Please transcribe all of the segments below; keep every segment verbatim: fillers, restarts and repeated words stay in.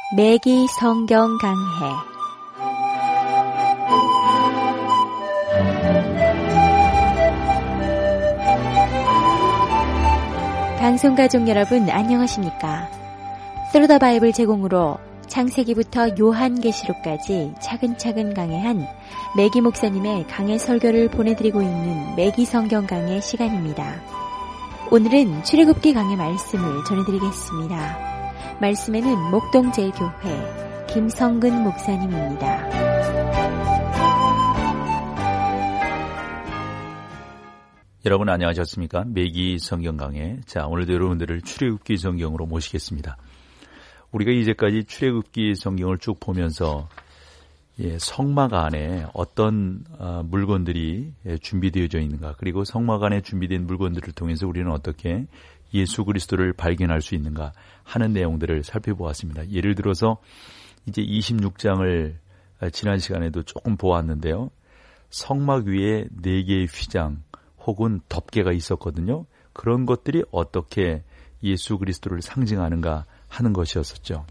매기 성경 강해. 방송가족 여러분 안녕하십니까? 스루더 바이블 제공으로 창세기부터 요한계시록까지 차근차근 강해한 매기 목사님의 강해 설교를 보내드리고 있는 매기 성경 강해 시간입니다. 오늘은 출애굽기 강해 말씀을 전해드리겠습니다. 말씀에는 목동제일교회 김성근 목사님입니다. 여러분 안녕하셨습니까? 매기 성경 강해. 자, 오늘도 여러분들을 출애굽기 성경으로 모시겠습니다. 우리가 이제까지 출애굽기 성경을 쭉 보면서 예, 성막 안에 어떤 어, 물건들이 예, 준비되어져 있는가, 그리고 성막 안에 준비된 물건들을 통해서 우리는 어떻게 예수 그리스도를 발견할 수 있는가 하는 내용들을 살펴보았습니다. 예를 들어서 이제 이십육 장을 지난 시간에도 조금 보았는데요. 성막 위에 네 개의 휘장 혹은 덮개가 있었거든요. 그런 것들이 어떻게 예수 그리스도를 상징하는가 하는 것이었었죠.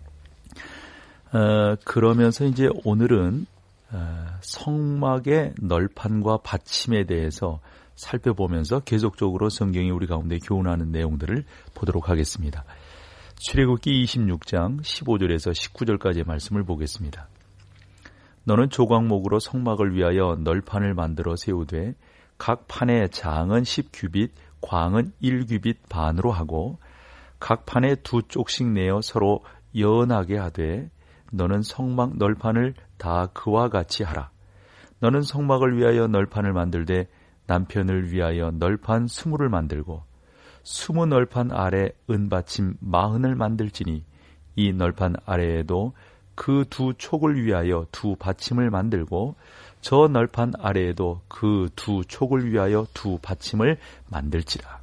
어, 그러면서 이제 오늘은 어, 성막의 널판과 받침에 대해서 살펴보면서 계속적으로 성경이 우리 가운데 교훈하는 내용들을 보도록 하겠습니다. 출애굽기 이십육 장 십오 절에서 십구 절까지의 말씀을 보겠습니다. 너는 조각목으로 성막을 위하여 널판을 만들어 세우되 각 판의 장은 십 규빗, 광은 일 규빗 반으로 하고 각 판에 두 쪽씩 내어 서로 연하게 하되 너는 성막 널판을 다 그와 같이 하라. 너는 성막을 위하여 널판을 만들되 남편을 위하여 널판 스무를 만들고 스무 널판 아래 은받침 마흔을 만들지니 이 널판 아래에도 그 두 촉을 위하여 두 받침을 만들고 저 널판 아래에도 그 두 촉을 위하여 두 받침을 만들지라.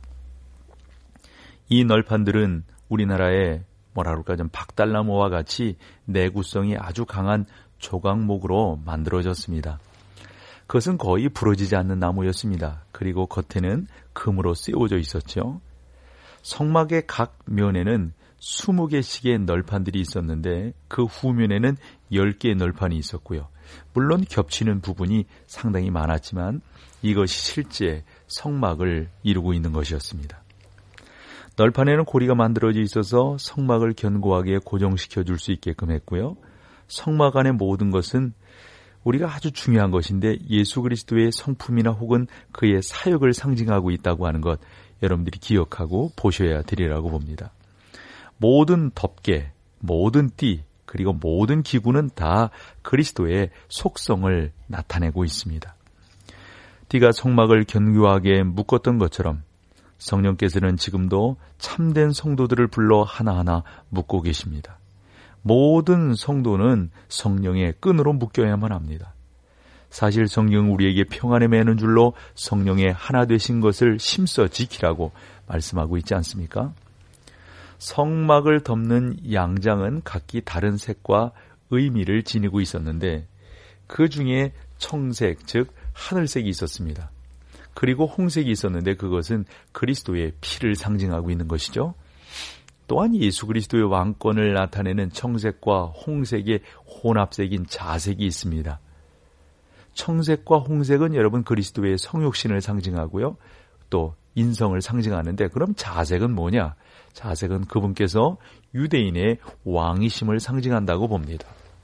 이 널판들은 우리나라의 뭐라 그럴까 좀 박달나무와 같이 내구성이 아주 강한 조각목으로 만들어졌습니다. 그것은 거의 부러지지 않는 나무였습니다. 그리고 겉에는 금으로 씌워져 있었죠. 성막의 각 면에는 스무 개씩의 널판들이 있었는데 그 후면에는 열 개의 널판이 있었고요. 물론 겹치는 부분이 상당히 많았지만 이것이 실제 성막을 이루고 있는 것이었습니다. 널판에는 고리가 만들어져 있어서 성막을 견고하게 고정시켜 줄 수 있게끔 했고요. 성막 안의 모든 것은 우리가 아주 중요한 것인데 예수 그리스도의 성품이나 혹은 그의 사역을 상징하고 있다고 하는 것 여러분들이 기억하고 보셔야 되리라고 봅니다. 모든 덮개, 모든 띠, 그리고 모든 기구는 다 그리스도의 속성을 나타내고 있습니다. 띠가 성막을 견고하게 묶었던 것처럼 성령께서는 지금도 참된 성도들을 불러 하나하나 묶고 계십니다. 모든 성도는 성령의 끈으로 묶여야만 합니다. 사실 성령은 우리에게 평안에 매는 줄로 성령의 하나 되신 것을 심써 지키라고 말씀하고 있지 않습니까? 성막을 덮는 양장은 각기 다른 색과 의미를 지니고 있었는데 그 중에 청색, 즉 하늘색이 있었습니다. 그리고 홍색이 있었는데 그것은 그리스도의 피를 상징하고 있는 것이죠. 또한 예수 그리스도의 왕권을 나타내는 청색과 홍색의 혼합색인 자색이 있습니다. 청색과 홍색은 여러분 그리스도의 성육신을 상징하고요. 또 인성을 상징하는데 그럼 자색은 뭐냐? 자색은 그분께서 유대인의 왕이심을 상징한다고 봅니다.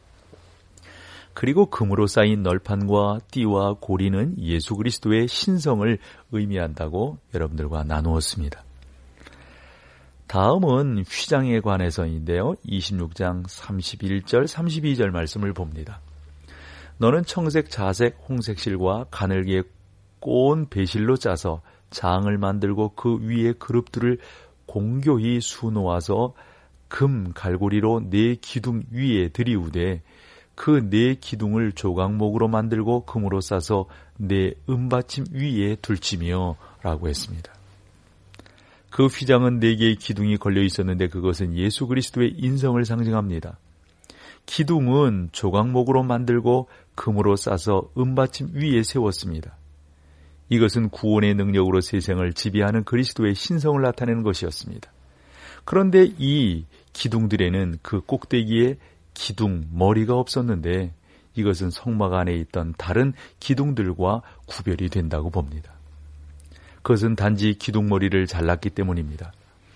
그리고 금으로 쌓인 널판과 띠와 고리는 예수 그리스도의 신성을 의미한다고 여러분들과 나누었습니다. 다음은 휘장에 관해서인데요. 이십육 장 삼십일 절 삼십이 절 말씀을 봅니다. 너는 청색, 자색, 홍색 실과 가늘게 꼬은 배실로 짜서 장을 만들고 그 위에 그룹들을 공교히 수놓아서 금 갈고리로 네 기둥 위에 들이우되 그 네 기둥을 조각목으로 만들고 금으로 싸서 네 은받침 위에 둘지며 라고 했습니다. 그 휘장은 네 개의 기둥이 걸려 있었는데 그것은 예수 그리스도의 인성을 상징합니다. 기둥은 조각목으로 만들고 금으로 싸서 은받침 위에 세웠습니다. 이것은 구원의 능력으로 세상을 지배하는 그리스도의 신성을 나타내는 것이었습니다. 그런데 이 기둥들에는 그 꼭대기에 기둥 머리가 없었는데 이것은 성막 안에 있던 다른 기둥들과 구별이 된다고 봅니다. 그것은 단지 기둥머리를 잘랐기 때문입니다.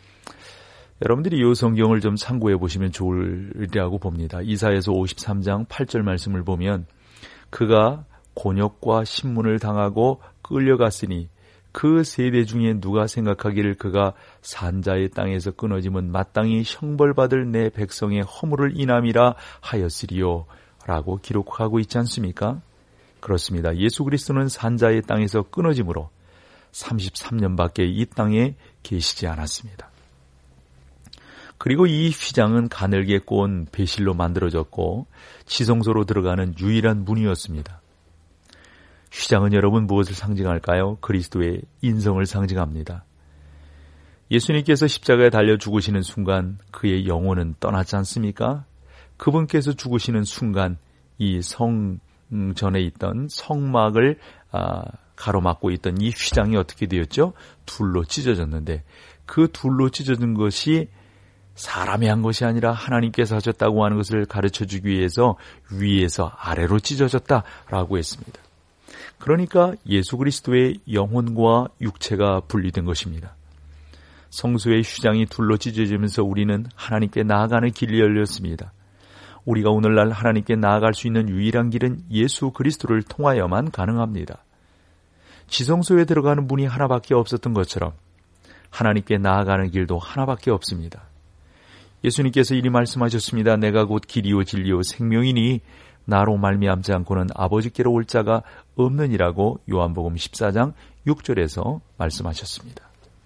여러분들이 이 성경을 좀 참고해 보시면 좋으리라고 봅니다. 이사야서 오십삼 장 팔 절 말씀을 보면 그가 곤욕과 신문을 당하고 끌려갔으니 그 세대 중에 누가 생각하기를 그가 산자의 땅에서 끊어지면 마땅히 형벌받을 내 백성의 허물을 인함이라 하였으리요 라고 기록하고 있지 않습니까? 그렇습니다. 예수 그리스도는 산자의 땅에서 끊어짐으로 삼십삼 년밖에 이 땅에 계시지 않았습니다. 그리고 이 휘장은 가늘게 꼬은 배실로 만들어졌고 지성소로 들어가는 유일한 문이었습니다. 휘장은 여러분 무엇을 상징할까요? 그리스도의 인성을 상징합니다. 예수님께서 십자가에 달려 죽으시는 순간 그의 영혼은 떠났지 않습니까? 그분께서 죽으시는 순간 이 성전에 있던 성막을 아, 가로막고 있던 이 휘장이 어떻게 되었죠? 둘로 찢어졌는데 그 둘로 찢어진 것이 사람이 한 것이 아니라 하나님께서 하셨다고 하는 것을 가르쳐주기 위해서 위에서 아래로 찢어졌다라고 했습니다. 그러니까 예수 그리스도의 영혼과 육체가 분리된 것입니다. 성소의 휘장이 둘로 찢어지면서 우리는 하나님께 나아가는 길이 열렸습니다. 우리가 오늘날 하나님께 나아갈 수 있는 유일한 길은 예수 그리스도를 통하여만 가능합니다. 지성소에 들어가는 문이 하나밖에 없었던 것처럼 하나님께 나아가는 길도 하나밖에 없습니다. 예수님께서 이리 말씀하셨습니다. 내가 곧 길이요 진리요 생명이니 나로 말미암지 않고는 아버지께로 올 자가 없느니라고 요한복음 십사 장 육 절에서 말씀하셨습니다.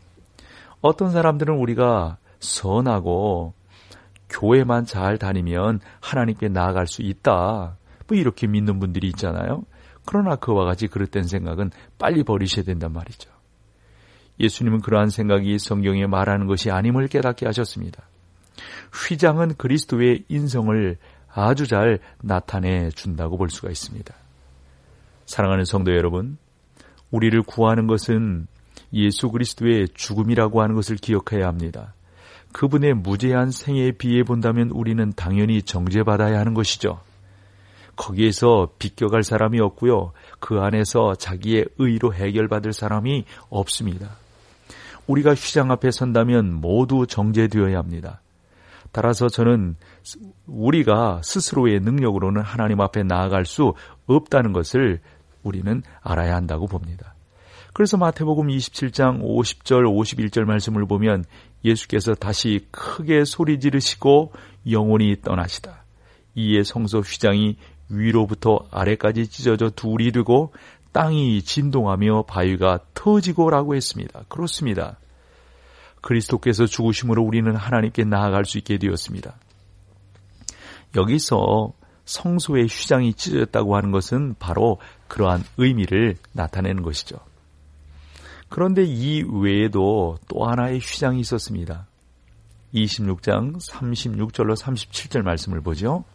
어떤 사람들은 우리가 선하고 교회만 잘 다니면 하나님께 나아갈 수 있다, 뭐 이렇게 믿는 분들이 있잖아요. 그러나 그와 같이 그릇된 생각은 빨리 버리셔야 된단 말이죠. 예수님은 그러한 생각이 성경에 말하는 것이 아님을 깨닫게 하셨습니다. 휘장은 그리스도의 인성을 아주 잘 나타내 준다고 볼 수가 있습니다. 사랑하는 성도 여러분, 우리를 구하는 것은 예수 그리스도의 죽음이라고 하는 것을 기억해야 합니다. 그분의 무제한 생애에 비해 본다면 우리는 당연히 정죄받아야 하는 것이죠. 거기에서 비껴갈 사람이 없고요. 그 안에서 자기의 의로 해결받을 사람이 없습니다. 우리가 휘장 앞에 선다면 모두 정죄되어야 합니다. 따라서 저는 우리가 스스로의 능력으로는 하나님 앞에 나아갈 수 없다는 것을 우리는 알아야 한다고 봅니다. 그래서 마태복음 이십칠 장 오십 절 오십일 절 말씀을 보면 예수께서 다시 크게 소리 지르시고 영원히 떠나시다. 이에 성소 휘장이 위로부터 아래까지 찢어져 둘이 되고 땅이 진동하며 바위가 터지고라고 했습니다. 그렇습니다. 그리스도께서 죽으심으로 우리는 하나님께 나아갈 수 있게 되었습니다. 여기서 성소의 휘장이 찢어졌다고 하는 것은 바로 그러한 의미를 나타내는 것이죠. 그런데 이 외에도 또 하나의 휘장이 있었습니다. 이십육 장 삼십육 절로 삼십칠 절 말씀을 보죠.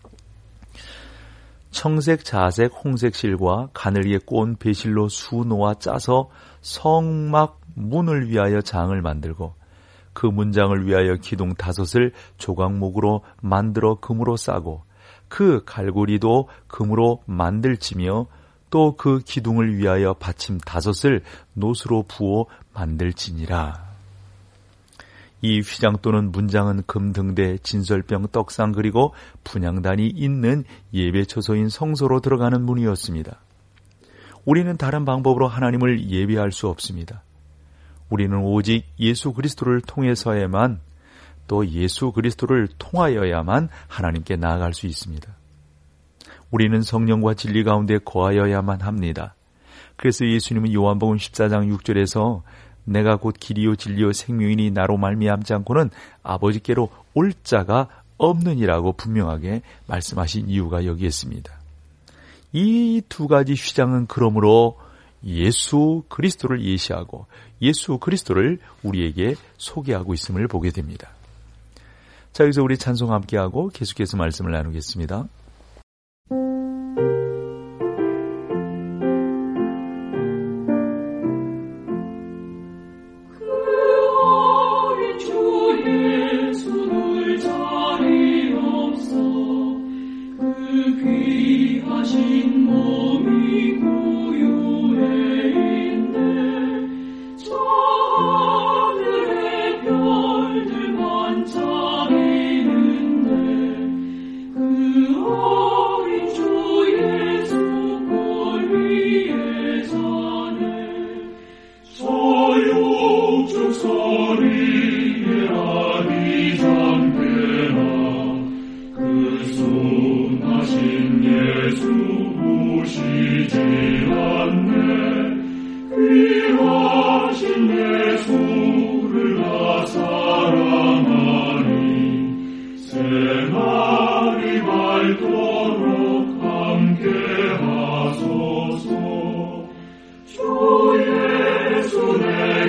청색, 자색, 홍색 실과 가늘게 꼬은 배실로 수놓아 짜서 성막 문을 위하여 장을 만들고 그 문장을 위하여 기둥 다섯을 조각목으로 만들어 금으로 싸고 그 갈고리도 금으로 만들지며 또 그 기둥을 위하여 받침 다섯을 노수로 부어 만들지니라. 이 휘장 또는 문장은 금등대, 진설병, 떡상 그리고 분향단이 있는 예배처소인 성소로 들어가는 문이었습니다. 우리는 다른 방법으로 하나님을 예배할 수 없습니다. 우리는 오직 예수 그리스도를 통해서야만, 또 예수 그리스도를 통하여야만 하나님께 나아갈 수 있습니다. 우리는 성령과 진리 가운데 거하여야만 합니다. 그래서 예수님은 요한복음 십사 장 육 절에서 내가 곧 길이요 진리요 생명이니 나로 말미암지 않고는 아버지께로 올 자가 없느니라고 분명하게 말씀하신 이유가 여기에 있습니다. 이 두 가지 휘장은 그러므로 예수 그리스도를 예시하고 예수 그리스도를 우리에게 소개하고 있음을 보게 됩니다. 자, 여기서 우리 찬송 함께하고 계속해서 말씀을 나누겠습니다. 주 예수를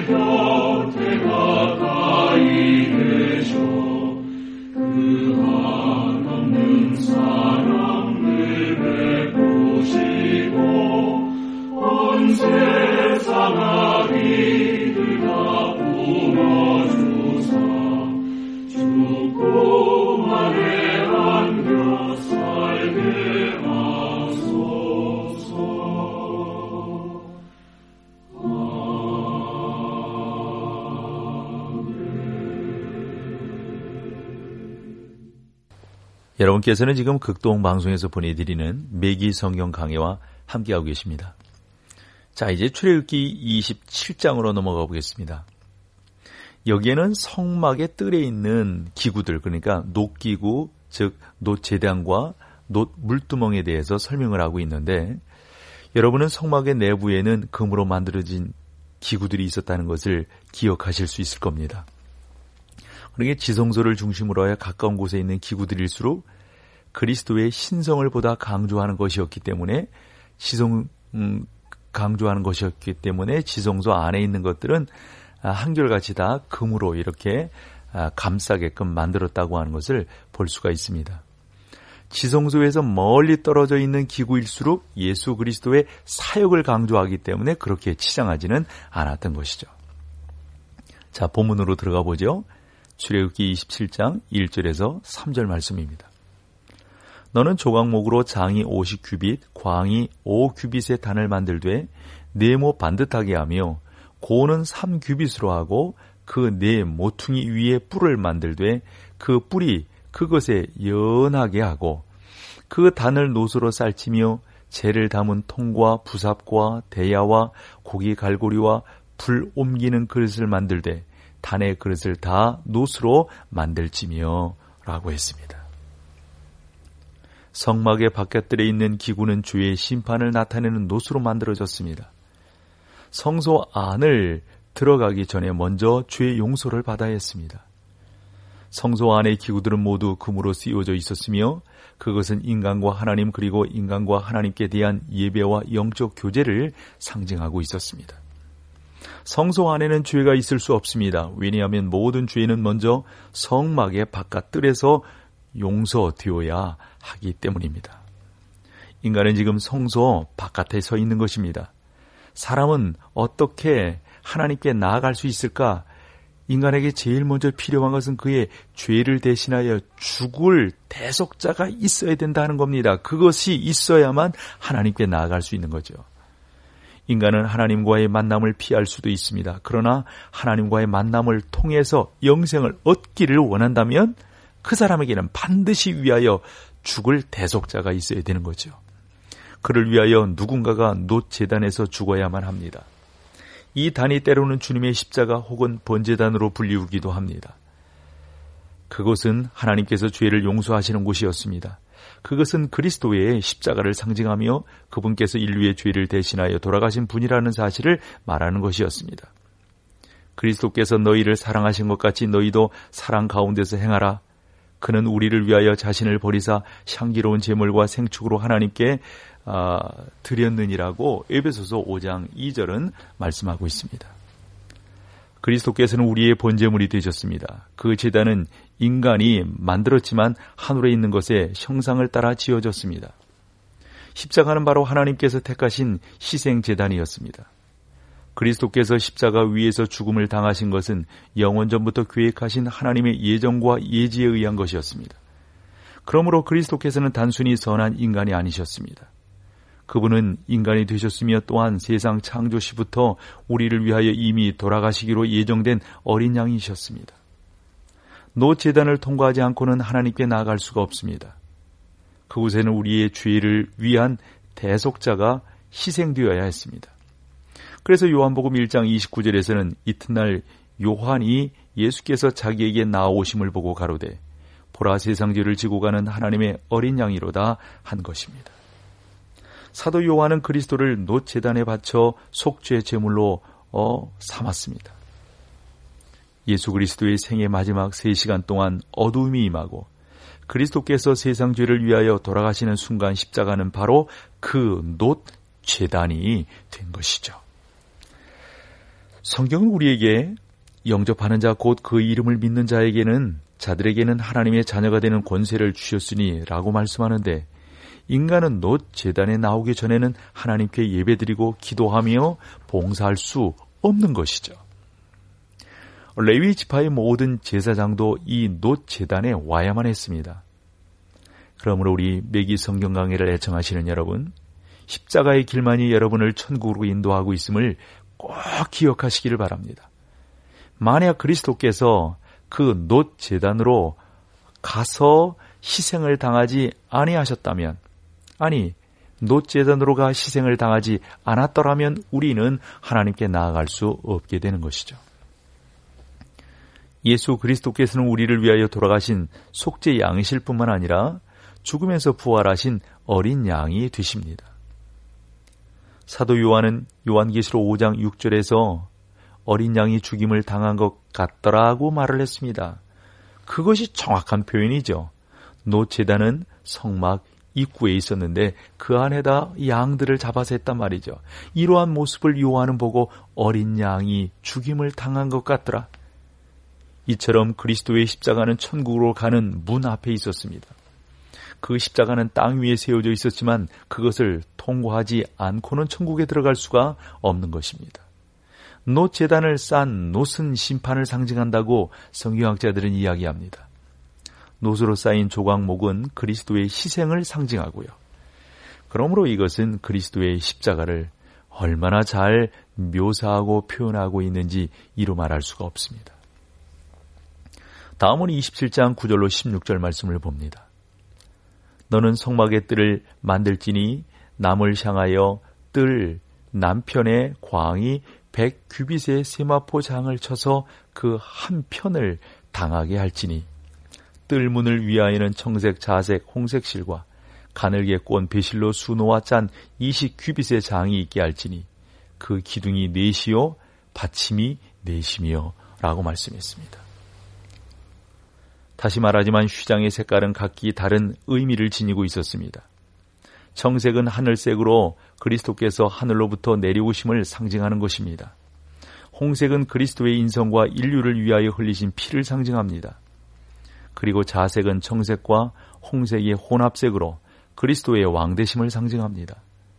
여러분께서는 지금 극동방송에서 보내드리는 매기 성경 강해와 함께하고 계십니다. 자, 이제 출애굽기 이십칠 장으로 넘어가 보겠습니다. 여기에는 성막의 뜰에 있는 기구들, 그러니까 놋기구, 즉 놋재단과 놋 물두멍에 대해서 설명을 하고 있는데, 여러분은 성막의 내부에는 금으로 만들어진 기구들이 있었다는 것을 기억하실 수 있을 겁니다. 그러게 지성소를 중심으로 하여 가까운 곳에 있는 기구들일수록 그리스도의 신성을 보다 강조하는 것이었기 때문에 지성 음, 강조하는 것이었기 때문에 지성소 안에 있는 것들은 한결같이 다 금으로 이렇게 감싸게끔 만들었다고 하는 것을 볼 수가 있습니다. 지성소에서 멀리 떨어져 있는 기구일수록 예수 그리스도의 사역을 강조하기 때문에 그렇게 치장하지는 않았던 것이죠. 자, 본문으로 들어가 보죠. 출애굽기 이십칠 장 일 절에서 삼 절 말씀입니다. 너는 조각목으로 장이 오십 규빗, 광이 오 규빗의 단을 만들되 네모 반듯하게 하며 고는 삼 규빗으로 하고 그 네 모퉁이 위에 뿔을 만들되 그 뿔이 그것에 연하게 하고 그 단을 놋으로 쌀치며 재를 담은 통과 부삽과 대야와 고기 갈고리와 불 옮기는 그릇을 만들되 단의 그릇을 다 놋으로 만들지며 라고 했습니다. 성막의 바깥들에 있는 기구는 주의 심판을 나타내는 놋으로 만들어졌습니다. 성소 안을 들어가기 전에 먼저 주의 용서를 받아야 했습니다. 성소 안의 기구들은 모두 금으로 씌워져 있었으며 그것은 인간과 하나님 그리고 인간과 하나님께 대한 예배와 영적 교제를 상징하고 있었습니다. 성소 안에는 죄가 있을 수 없습니다. 왜냐하면 모든 죄는 먼저 성막의 바깥뜰에서 용서되어야 하기 때문입니다. 인간은 지금 성소 바깥에 서 있는 것입니다. 사람은 어떻게 하나님께 나아갈 수 있을까? 인간에게 제일 먼저 필요한 것은 그의 죄를 대신하여 죽을 대속자가 있어야 된다는 겁니다. 그것이 있어야만 하나님께 나아갈 수 있는 거죠. 인간은 하나님과의 만남을 피할 수도 있습니다. 그러나 하나님과의 만남을 통해서 영생을 얻기를 원한다면 그 사람에게는 반드시 위하여 죽을 대속자가 있어야 되는 거죠. 그를 위하여 누군가가 놋재단에서 죽어야만 합니다. 이 단이 때로는 주님의 십자가 혹은 번제단으로 불리우기도 합니다. 그곳은 하나님께서 죄를 용서하시는 곳이었습니다. 그것은 그리스도의 십자가를 상징하며 그분께서 인류의 죄를 대신하여 돌아가신 분이라는 사실을 말하는 것이었습니다. 그리스도께서 너희를 사랑하신 것 같이 너희도 사랑 가운데서 행하라. 그는 우리를 위하여 자신을 버리사 향기로운 제물과 생축으로 하나님께 아, 드렸느니라고 에베소서 오 장 이 절은 말씀하고 있습니다. 그리스도께서는 우리의 번제물이 되셨습니다. 그 제단은 인간이 만들었지만 하늘에 있는 것의 형상을 따라 지어졌습니다. 십자가는 바로 하나님께서 택하신 희생 제단이었습니다. 그리스도께서 십자가 위에서 죽음을 당하신 것은 영원전부터 계획하신 하나님의 예정과 예지에 의한 것이었습니다. 그러므로 그리스도께서는 단순히 선한 인간이 아니셨습니다. 그분은 인간이 되셨으며 또한 세상 창조 시부터 우리를 위하여 이미 돌아가시기로 예정된 어린 양이셨습니다. 놋재단을 통과하지 않고는 하나님께 나아갈 수가 없습니다. 그곳에는 우리의 죄를 위한 대속자가 희생되어야 했습니다. 그래서 요한복음 일 장 이십구 절에서는 이튿날 요한이 예수께서 자기에게 나오심을 보고 가로되 보라 세상 죄를 지고 가는 하나님의 어린 양이로다 한 것입니다. 사도 요한은 그리스도를 놋재단에 바쳐 속죄 제물로 어, 삼았습니다. 예수 그리스도의 생애 마지막 세 시간 동안 어두움이 임하고 그리스도께서 세상 죄를 위하여 돌아가시는 순간 십자가는 바로 그 놋재단이 된 것이죠. 성경은 우리에게 영접하는 자 곧 그 이름을 믿는 자에게는 자들에게는 하나님의 자녀가 되는 권세를 주셨으니 라고 말씀하는데, 인간은 놋 제단에 나오기 전에는 하나님께 예배드리고 기도하며 봉사할 수 없는 것이죠. 레위 지파의 모든 제사장도 이 놋 제단에 와야만 했습니다. 그러므로 우리 매기 성경 강해를 애청하시는 여러분, 십자가의 길만이 여러분을 천국으로 인도하고 있음을 꼭 기억하시기를 바랍니다. 만약 그리스도께서 그 놋 제단으로 가서 희생을 당하지 아니하셨다면, 아니 놋 제단으로 가 희생을 당하지 않았더라면 우리는 하나님께 나아갈 수 없게 되는 것이죠. 예수 그리스도께서는 우리를 위하여 돌아가신 속죄 양이실 뿐만 아니라 죽음에서 부활하신 어린 양이 되십니다. 사도 요한은 요한계시록 오 장 육 절에서 어린 양이 죽임을 당한 것 같더라고 말을 했습니다. 그것이 정확한 표현이죠. 놋 제단은 성막 입구에 있었는데 그 안에다 양들을 잡아서 했단 말이죠. 이러한 모습을 요한은 보고 어린 양이 죽임을 당한 것 같더라. 이처럼 그리스도의 십자가는 천국으로 가는 문 앞에 있었습니다. 그 십자가는 땅 위에 세워져 있었지만 그것을 통과하지 않고는 천국에 들어갈 수가 없는 것입니다. 놋 제단을 싼 놋은 심판을 상징한다고 성경학자들은 이야기합니다. 놋으로 쌓인 조각목은 그리스도의 희생을 상징하고요. 그러므로 이것은 그리스도의 십자가를 얼마나 잘 묘사하고 표현하고 있는지 이루 말할 수가 없습니다. 다음은 이십칠 장 구 절로 십육 절 말씀을 봅니다. 너는 성막의 뜰을 만들지니 남을 향하여 뜰 남편의 광이 백 규빗의 세마포 장을 쳐서 그 한 편을 당하게 할지니 뜰 문을 위하여는 청색, 자색, 홍색 실과 가늘게 꼰 배실로 수놓아 짠 이십 규빗의 장이 있게 할지니 그 기둥이 넷이요 받침이 넷이며 라고 말씀했습니다. 다시 말하지만 휘장의 색깔은 각기 다른 의미를 지니고 있었습니다. 청색은 하늘색으로 그리스도께서 하늘로부터 내려오심을 상징하는 것입니다. 홍색은 그리스도의 인성과 인류를 위하여 흘리신 피를 상징합니다. 그리고 자색은 청색과 홍색의 혼합색으로 그리스도의 왕되심을 상징합니다.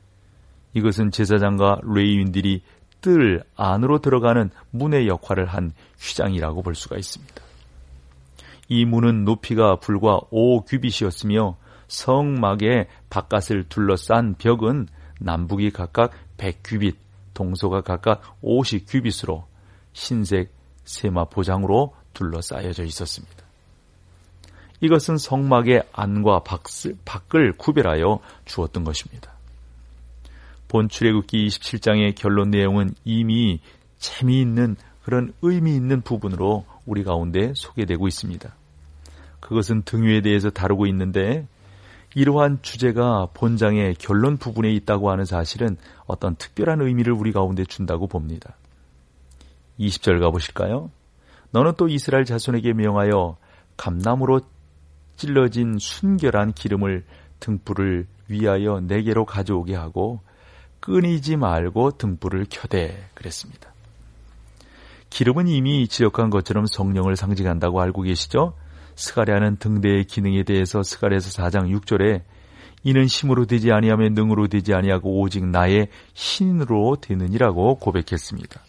이것은 제사장과 레위인들이 뜰 안으로 들어가는 문의 역할을 한 휘장이라고 볼 수가 있습니다. 이 문은 높이가 불과 오 규빗이었으며 성막의 바깥을 둘러싼 벽은 남북이 각각 백 규빗, 동서가 각각 오십 규빗으로 흰색 세마포장으로 둘러싸여져 있었습니다. 이것은 성막의 안과 밖을 구별하여 주었던 것입니다. 본 출애굽기 이십칠 장의 결론 내용은 이미 재미있는 그런 의미 있는 부분으로 우리 가운데 소개되고 있습니다. 그것은 등위에 대해서 다루고 있는데 이러한 주제가 본장의 결론 부분에 있다고 하는 사실은 어떤 특별한 의미를 우리 가운데 준다고 봅니다. 이십 절 가보실까요? 너는 또 이스라엘 자손에게 명하여 감나무로 찔러진 순결한 기름을 등불을 위하여 내게로 가져오게 하고 끊이지 말고 등불을 켜대 그랬습니다. 기름은 이미 지적한 것처럼 성령을 상징한다고 알고 계시죠? 스가랴는 등대의 기능에 대해서 스가랴서 사 장 육 절에 이는 힘으로 되지 아니하며 능으로 되지 아니하고 오직 나의 신으로 되느니라고 고백했습니다.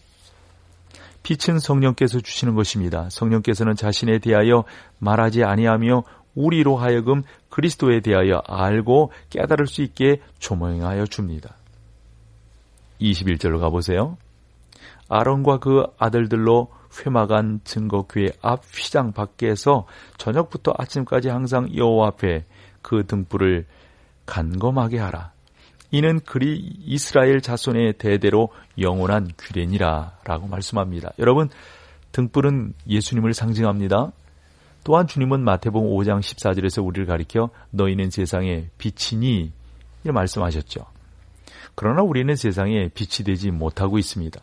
빛은 성령께서 주시는 것입니다. 성령께서는 자신에 대하여 말하지 아니하며 우리로 하여금 그리스도에 대하여 알고 깨달을 수 있게 조명하여 줍니다. 이십일 절로 가보세요. 아론과 그 아들들로 회막안 증거교회 앞 휘장 밖에서 저녁부터 아침까지 항상 여호와 앞에 그 등불을 간검하게 하라. 이는 그리 이스라엘 자손의 대대로 영원한 규례니라 라고 말씀합니다. 여러분, 등불은 예수님을 상징합니다. 또한 주님은 마태복음 오 장 십사 절에서 우리를 가리켜 너희는 세상의 빛이니 이렇게 말씀하셨죠. 그러나 우리는 세상에 빛이 되지 못하고 있습니다.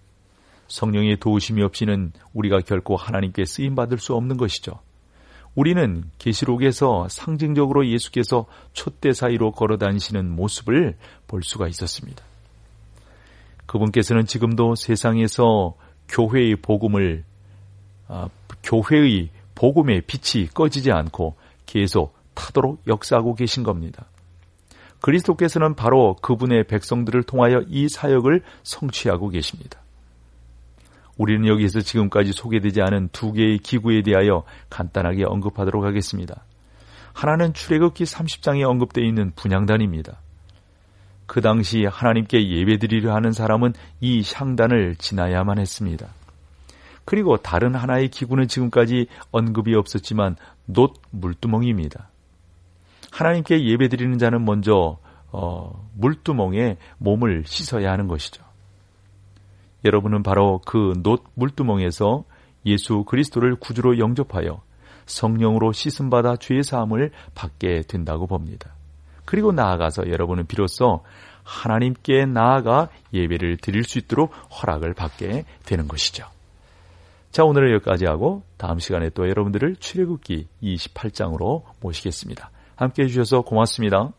성령의 도우심이 없이는 우리가 결코 하나님께 쓰임받을 수 없는 것이죠. 우리는 계시록에서 상징적으로 예수께서 촛대 사이로 걸어 다니시는 모습을 볼 수가 있었습니다. 그분께서는 지금도 세상에서 교회의 복음을 아, 교회의 복음의 빛이 꺼지지 않고 계속 타도록 역사하고 계신 겁니다. 그리스도께서는 바로 그분의 백성들을 통하여 이 사역을 성취하고 계십니다. 우리는 여기에서 지금까지 소개되지 않은 두 개의 기구에 대하여 간단하게 언급하도록 하겠습니다. 하나는 출애굽기 삼십 장에 언급되어 있는 분향단입니다. 그 당시 하나님께 예배드리려 하는 사람은 이 향단을 지나야만 했습니다. 그리고 다른 하나의 기구는 지금까지 언급이 없었지만 놋 물두멍입니다. 하나님께 예배드리는 자는 먼저 어, 물두멍에 몸을 씻어야 하는 것이죠. 여러분은 바로 그 놋 물두멍에서 예수 그리스도를 구주로 영접하여 성령으로 씻음받아 죄의 사함을 받게 된다고 봅니다. 그리고 나아가서 여러분은 비로소 하나님께 나아가 예배를 드릴 수 있도록 허락을 받게 되는 것이죠. 자, 오늘은 여기까지 하고 다음 시간에 또 여러분들을 출애굽기 이십팔 장으로 모시겠습니다. 함께해 주셔서 고맙습니다.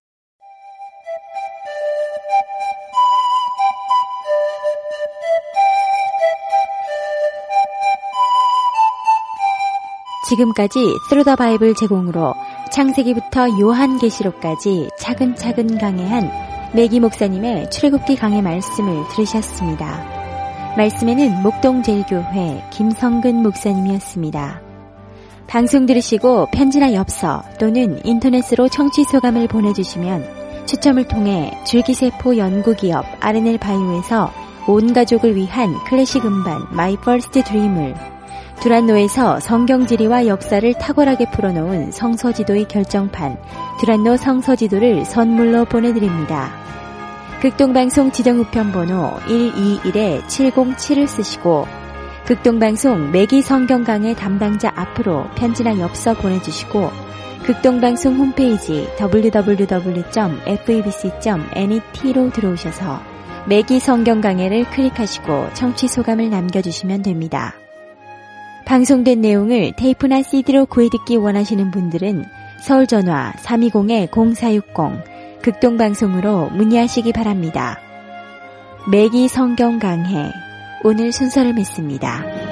지금까지 Through the Bible 제공으로 창세기부터 요한계시록까지 차근차근 강해한 매기 목사님의 출애굽기 강해 말씀을 들으셨습니다. 말씀에는 목동제일교회 김성근 목사님이었습니다. 방송 들으시고 편지나 엽서 또는 인터넷으로 청취 소감을 보내주시면 추첨을 통해 줄기세포 연구기업 알엔엘 바이오에서 온 가족을 위한 클래식 음반 My First Dream을, 두란노에서 성경지리와 역사를 탁월하게 풀어놓은 성서지도의 결정판 두란노 성서지도를 선물로 보내드립니다. 극동방송 지정우편번호 일이일 칠공칠을 쓰시고 극동방송 매기 성경강의 담당자 앞으로 편지나 엽서 보내주시고 극동방송 홈페이지 더블유 더블유 더블유 점 에프이비씨 점 net로 들어오셔서 매기 성경강해를 클릭하시고 청취 소감을 남겨주시면 됩니다. 방송된 내용을 테이프나 씨디로 구해듣기 원하시는 분들은 서울전화 삼이공 공사육공 극동방송으로 문의하시기 바랍니다. 매기 성경 강해, 오늘 순서를 맺습니다.